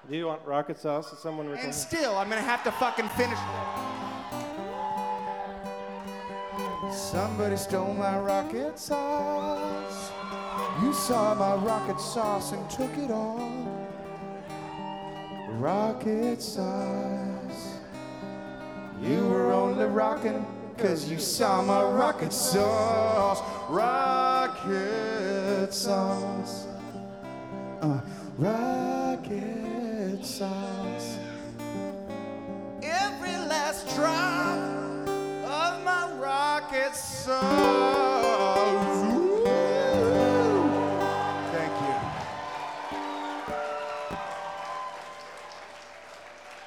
Do you want rocket sauce? Is someone recording? And still, I'm gonna have to fucking finish. Somebody stole my rocket sauce. You saw my rocket sauce and took it all. Rocket sauce. You were only rocking 'cause you saw my rocket sauce. Rocket sauce. Rocket sauce. Every last drop of my rocket sauce.